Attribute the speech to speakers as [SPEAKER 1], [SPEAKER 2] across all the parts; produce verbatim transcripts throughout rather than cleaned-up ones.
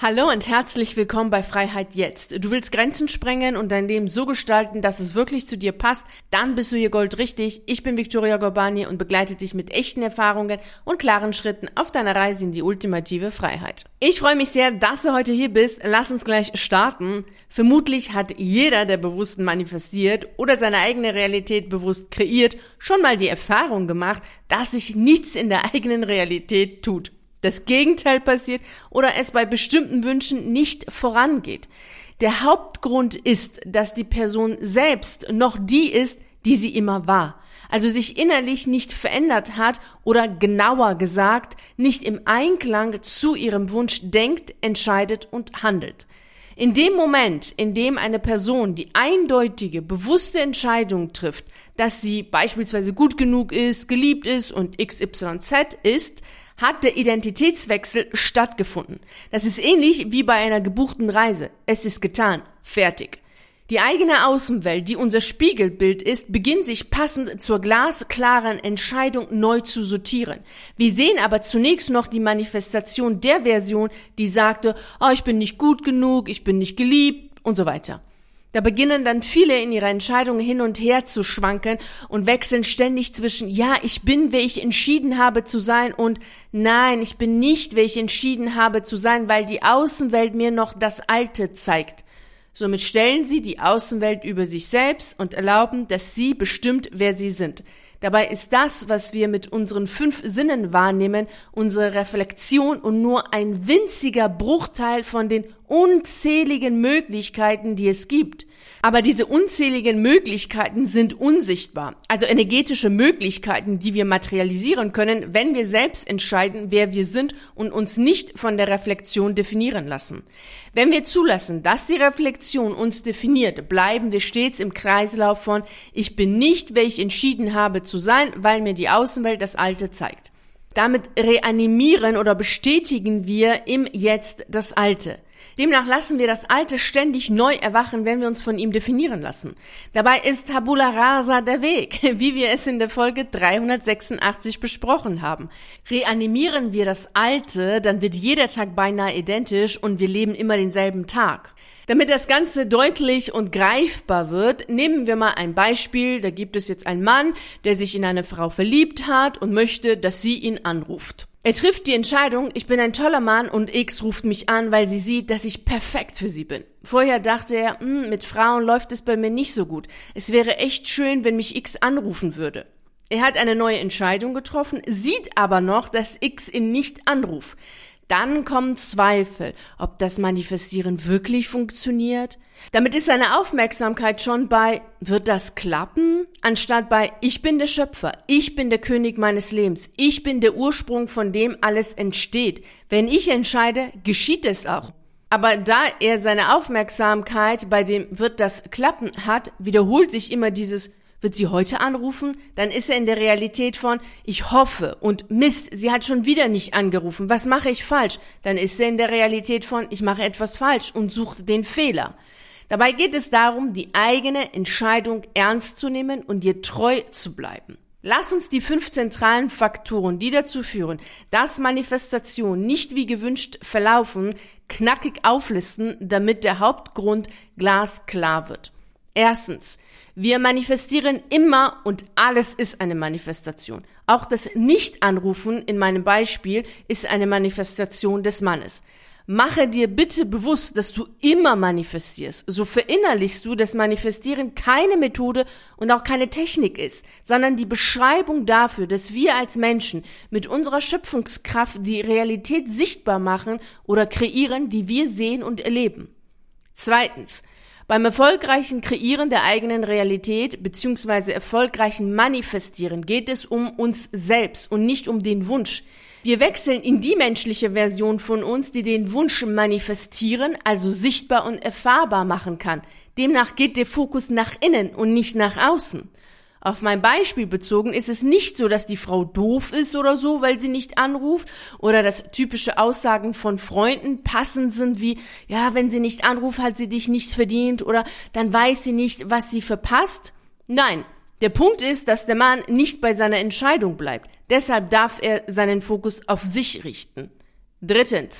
[SPEAKER 1] Hallo und herzlich willkommen bei Freiheit Jetzt. Du willst Grenzen sprengen und dein Leben so gestalten, dass es wirklich zu dir passt? Dann bist du hier goldrichtig. Ich bin Victoria Gorbani und begleite dich mit echten Erfahrungen und klaren Schritten auf deiner Reise in die ultimative Freiheit. Ich freue mich sehr, dass du heute hier bist. Lass uns gleich starten. Vermutlich hat jeder, der bewusst manifestiert oder seine eigene Realität bewusst kreiert, schon mal die Erfahrung gemacht, dass sich nichts in der eigenen Realität tut. Das Gegenteil passiert oder es bei bestimmten Wünschen nicht vorangeht. Der Hauptgrund ist, dass die Person selbst noch die ist, die sie immer war. Also sich innerlich nicht verändert hat oder genauer gesagt, nicht im Einklang zu ihrem Wunsch denkt, entscheidet und handelt. In dem Moment, in dem eine Person die eindeutige, bewusste Entscheidung trifft, dass sie beispielsweise gut genug ist, geliebt ist und X Y Z ist, hat der Identitätswechsel stattgefunden. Das ist ähnlich wie bei einer gebuchten Reise. Es ist getan. Fertig. Die eigene Außenwelt, die unser Spiegelbild ist, beginnt sich passend zur glasklaren Entscheidung neu zu sortieren. Wir sehen aber zunächst noch die Manifestation der Version, die sagte, oh, ich bin nicht gut genug, ich bin nicht geliebt und so weiter. Da beginnen dann viele in ihrer Entscheidung hin und her zu schwanken und wechseln ständig zwischen, ja, ich bin, wer ich entschieden habe zu sein und nein, ich bin nicht, wer ich entschieden habe zu sein, weil die Außenwelt mir noch das Alte zeigt. Somit stellen sie die Außenwelt über sich selbst und erlauben, dass sie bestimmt, wer sie sind. Dabei ist das, was wir mit unseren fünf Sinnen wahrnehmen, unsere Reflexion und nur ein winziger Bruchteil von den unzähligen Möglichkeiten, die es gibt. Aber diese unzähligen Möglichkeiten sind unsichtbar, also energetische Möglichkeiten, die wir materialisieren können, wenn wir selbst entscheiden, wer wir sind und uns nicht von der Reflexion definieren lassen. Wenn wir zulassen, dass die Reflexion uns definiert, bleiben wir stets im Kreislauf von ich bin nicht, wer ich entschieden habe zu sein, weil mir die Außenwelt das Alte zeigt. Damit reanimieren oder bestätigen wir im Jetzt das Alte. Demnach lassen wir das Alte ständig neu erwachen, wenn wir uns von ihm definieren lassen. Dabei ist Tabula Rasa der Weg, wie wir es in der Folge dreihundertsechsundachtzig besprochen haben. Reanimieren wir das Alte, dann wird jeder Tag beinahe identisch und wir leben immer denselben Tag. Damit das Ganze deutlich und greifbar wird, nehmen wir mal ein Beispiel. Da gibt es jetzt einen Mann, der sich in eine Frau verliebt hat und möchte, dass sie ihn anruft. Er trifft die Entscheidung, ich bin ein toller Mann und X ruft mich an, weil sie sieht, dass ich perfekt für sie bin. Vorher dachte er, mit Frauen läuft es bei mir nicht so gut. Es wäre echt schön, wenn mich X anrufen würde. Er hat eine neue Entscheidung getroffen, sieht aber noch, dass X ihn nicht anruft. Dann kommen Zweifel, ob das Manifestieren wirklich funktioniert. Damit ist seine Aufmerksamkeit schon bei, wird das klappen? Anstatt bei, ich bin der Schöpfer, ich bin der König meines Lebens, ich bin der Ursprung, von dem alles entsteht. Wenn ich entscheide, geschieht es auch. Aber da er seine Aufmerksamkeit bei dem wird das klappen hat, wiederholt sich immer dieses wird sie heute anrufen? Dann ist er in der Realität von, ich hoffe und Mist, sie hat schon wieder nicht angerufen. Was mache ich falsch? Dann ist er in der Realität von, ich mache etwas falsch und sucht den Fehler. Dabei geht es darum, die eigene Entscheidung ernst zu nehmen und ihr treu zu bleiben. Lass uns die fünf zentralen Faktoren, die dazu führen, dass Manifestationen nicht wie gewünscht verlaufen, knackig auflisten, damit der Hauptgrund glasklar wird. Erstens, wir manifestieren immer und alles ist eine Manifestation. Auch das Nicht-Anrufen in meinem Beispiel ist eine Manifestation des Mannes. Mache dir bitte bewusst, dass du immer manifestierst. So verinnerlichst du, dass Manifestieren keine Methode und auch keine Technik ist, sondern die Beschreibung dafür, dass wir als Menschen mit unserer Schöpfungskraft die Realität sichtbar machen oder kreieren, die wir sehen und erleben. Zweitens, beim erfolgreichen Kreieren der eigenen Realität bzw. erfolgreichen Manifestieren geht es um uns selbst und nicht um den Wunsch. Wir wechseln in die menschliche Version von uns, die den Wunsch manifestieren, also sichtbar und erfahrbar machen kann. Demnach geht der Fokus nach innen und nicht nach außen. Auf mein Beispiel bezogen ist es nicht so, dass die Frau doof ist oder so, weil sie nicht anruft oder dass typische Aussagen von Freunden passend sind wie, ja, wenn sie nicht anruft, hat sie dich nicht verdient oder dann weiß sie nicht, was sie verpasst. Nein, der Punkt ist, dass der Mann nicht bei seiner Entscheidung bleibt. Deshalb darf er seinen Fokus auf sich richten. Drittens,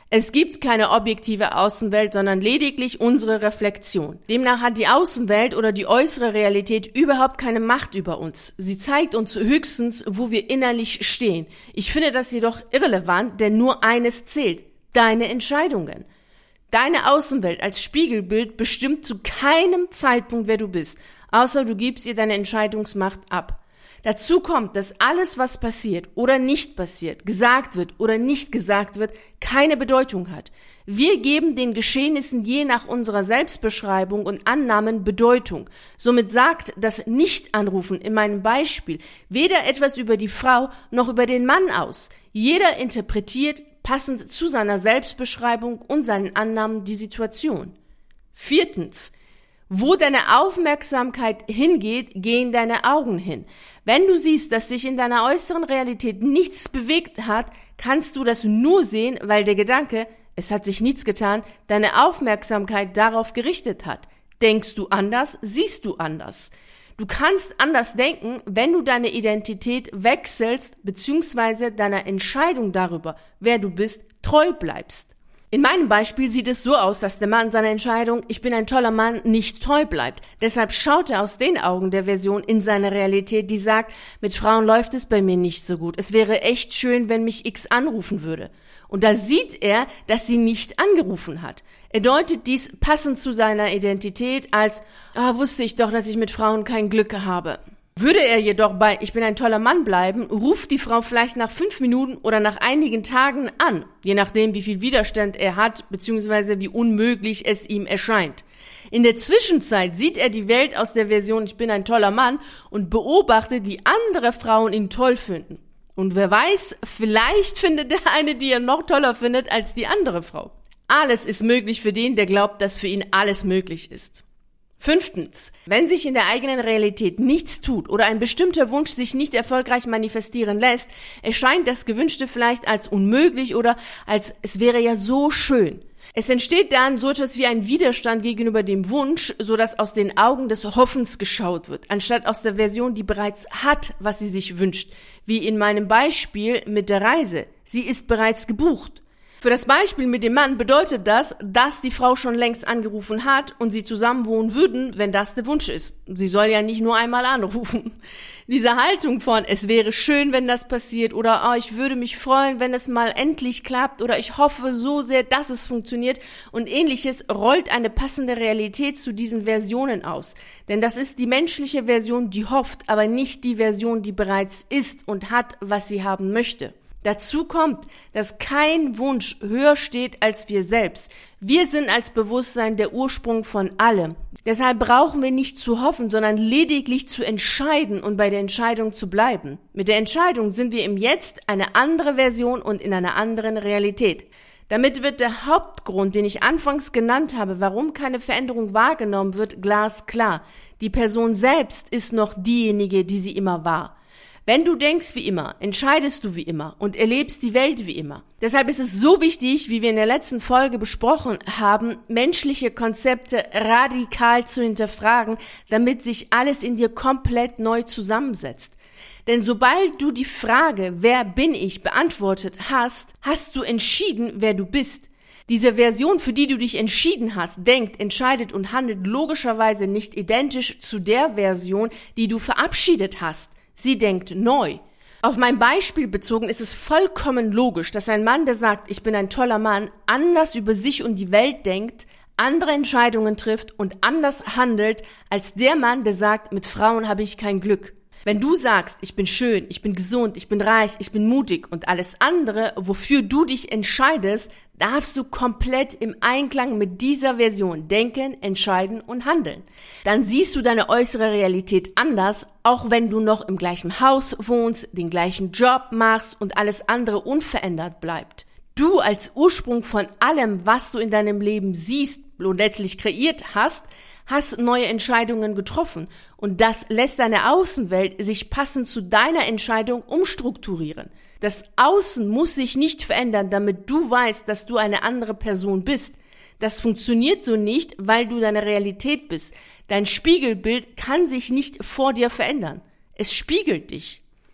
[SPEAKER 1] Es gibt keine objektive Außenwelt, sondern lediglich unsere Reflexion. Demnach hat die Außenwelt oder die äußere Realität überhaupt keine Macht über uns. Sie zeigt uns höchstens, wo wir innerlich stehen. Ich finde das jedoch irrelevant, denn nur eines zählt: deine Entscheidungen. Deine Außenwelt als Spiegelbild bestimmt zu keinem Zeitpunkt, wer du bist, außer du gibst ihr deine Entscheidungsmacht ab. Dazu kommt, dass alles, was passiert oder nicht passiert, gesagt wird oder nicht gesagt wird, keine Bedeutung hat. Wir geben den Geschehnissen je nach unserer Selbstbeschreibung und Annahmen Bedeutung. Somit sagt das Nicht-Anrufen in meinem Beispiel weder etwas über die Frau noch über den Mann aus. Jeder interpretiert passend zu seiner Selbstbeschreibung und seinen Annahmen die Situation. Viertens. Wo deine Aufmerksamkeit hingeht, gehen deine Augen hin. Wenn du siehst, dass sich in deiner äußeren Realität nichts bewegt hat, kannst du das nur sehen, weil der Gedanke, es hat sich nichts getan, deine Aufmerksamkeit darauf gerichtet hat. Denkst du anders, siehst du anders. Du kannst anders denken, wenn du deine Identität wechselst bzw. deiner Entscheidung darüber, wer du bist, treu bleibst. In meinem Beispiel sieht es so aus, dass der Mann seiner Entscheidung, ich bin ein toller Mann, nicht treu bleibt. Deshalb schaut er aus den Augen der Version in seine Realität, die sagt, mit Frauen läuft es bei mir nicht so gut. Es wäre echt schön, wenn mich X anrufen würde. Und da sieht er, dass sie nicht angerufen hat. Er deutet dies passend zu seiner Identität als, ah, wusste ich doch, dass ich mit Frauen kein Glück habe. Würde er jedoch bei Ich bin ein toller Mann bleiben, ruft die Frau vielleicht nach fünf Minuten oder nach einigen Tagen an, je nachdem, wie viel Widerstand er hat, beziehungsweise wie unmöglich es ihm erscheint. In der Zwischenzeit sieht er die Welt aus der Version Ich bin ein toller Mann und beobachtet, wie andere Frauen ihn toll finden. Und wer weiß, vielleicht findet er eine, die er noch toller findet als die andere Frau. Alles ist möglich für den, der glaubt, dass für ihn alles möglich ist. Fünftens. Wenn sich in der eigenen Realität nichts tut oder ein bestimmter Wunsch sich nicht erfolgreich manifestieren lässt, erscheint das Gewünschte vielleicht als unmöglich oder als es wäre ja so schön. Es entsteht dann so etwas wie ein Widerstand gegenüber dem Wunsch, so dass aus den Augen des Hoffens geschaut wird, anstatt aus der Version, die bereits hat, was sie sich wünscht, wie in meinem Beispiel mit der Reise. Sie ist bereits gebucht. Für das Beispiel mit dem Mann bedeutet das, dass die Frau schon längst angerufen hat und sie zusammen wohnen würden, wenn das der Wunsch ist. Sie soll ja nicht nur einmal anrufen. Diese Haltung von, es wäre schön, wenn das passiert oder oh, ich würde mich freuen, wenn es mal endlich klappt oder ich hoffe so sehr, dass es funktioniert und ähnliches rollt eine passende Realität zu diesen Versionen aus. Denn das ist die menschliche Version, die hofft, aber nicht die Version, die bereits ist und hat, was sie haben möchte. Dazu kommt, dass kein Wunsch höher steht als wir selbst. Wir sind als Bewusstsein der Ursprung von allem. Deshalb brauchen wir nicht zu hoffen, sondern lediglich zu entscheiden und bei der Entscheidung zu bleiben. Mit der Entscheidung sind wir im Jetzt eine andere Version und in einer anderen Realität. Damit wird der Hauptgrund, den ich anfangs genannt habe, warum keine Veränderung wahrgenommen wird, glasklar. Die Person selbst ist noch diejenige, die sie immer war. Wenn du denkst wie immer, entscheidest du wie immer und erlebst die Welt wie immer. Deshalb ist es so wichtig, wie wir in der letzten Folge besprochen haben, menschliche Konzepte radikal zu hinterfragen, damit sich alles in dir komplett neu zusammensetzt. Denn sobald du die Frage, wer bin ich, beantwortet hast, hast du entschieden, wer du bist. Diese Version, für die du dich entschieden hast, denkt, entscheidet und handelt logischerweise nicht identisch zu der Version, die du verabschiedet hast. Sie denkt neu. Auf mein Beispiel bezogen ist es vollkommen logisch, dass ein Mann, der sagt, ich bin ein toller Mann, anders über sich und die Welt denkt, andere Entscheidungen trifft und anders handelt, als der Mann, der sagt, mit Frauen habe ich kein Glück. Wenn du sagst, ich bin schön, ich bin gesund, ich bin reich, ich bin mutig und alles andere, wofür du dich entscheidest, darfst du komplett im Einklang mit dieser Version denken, entscheiden und handeln. Dann siehst du deine äußere Realität anders, auch wenn du noch im gleichen Haus wohnst, den gleichen Job machst und alles andere unverändert bleibt. Du als Ursprung von allem, was du in deinem Leben siehst und letztlich kreiert hast, hast neue Entscheidungen getroffen und das lässt deine Außenwelt sich passend zu deiner Entscheidung umstrukturieren. Das Außen muss sich nicht verändern, damit du weißt, dass du eine andere Person bist. Das funktioniert so nicht, weil du deine Realität bist. Dein Spiegelbild kann sich nicht vor dir verändern. Es spiegelt dich.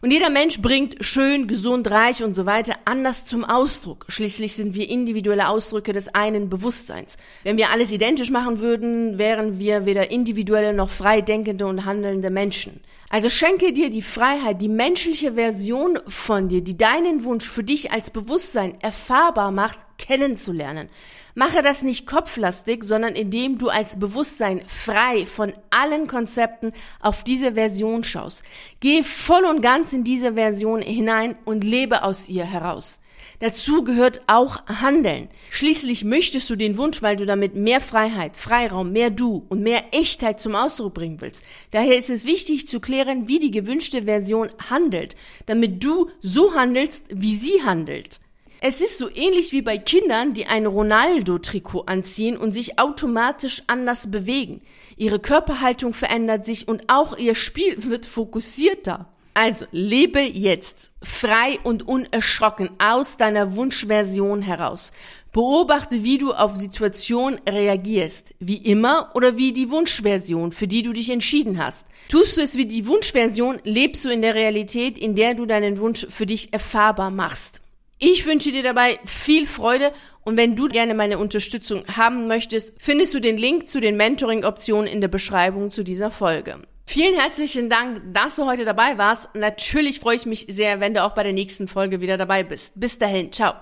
[SPEAKER 1] Und jeder Mensch bringt schön, gesund, reich und so weiter anders zum Ausdruck. Schließlich sind wir individuelle Ausdrücke des einen Bewusstseins. Wenn wir alles identisch machen würden, wären wir weder individuelle noch frei denkende und handelnde Menschen. Also schenke dir die Freiheit, die menschliche Version von dir, die deinen Wunsch für dich als Bewusstsein erfahrbar macht, kennenzulernen. Mache das nicht kopflastig, sondern indem du als Bewusstsein frei von allen Konzepten auf diese Version schaust. Geh voll und ganz in diese Version hinein und lebe aus ihr heraus. Dazu gehört auch Handeln. Schließlich möchtest du den Wunsch, weil du damit mehr Freiheit, Freiraum, mehr Du und mehr Echtheit zum Ausdruck bringen willst. Daher ist es wichtig zu klären, wie die gewünschte Version handelt, damit du so handelst, wie sie handelt. Es ist so ähnlich wie bei Kindern, die ein Ronaldo-Trikot anziehen und sich automatisch anders bewegen. Ihre Körperhaltung verändert sich und auch ihr Spiel wird fokussierter. Also lebe jetzt frei und unerschrocken aus deiner Wunschversion heraus. Beobachte, wie du auf Situationen reagierst, wie immer oder wie die Wunschversion, für die du dich entschieden hast. Tust du es wie die Wunschversion, lebst du in der Realität, in der du deinen Wunsch für dich erfahrbar machst. Ich wünsche dir dabei viel Freude und wenn du gerne meine Unterstützung haben möchtest, findest du den Link zu den Mentoring-Optionen in der Beschreibung zu dieser Folge. Vielen herzlichen Dank, dass du heute dabei warst. Natürlich freue ich mich sehr, wenn du auch bei der nächsten Folge wieder dabei bist. Bis dahin, ciao.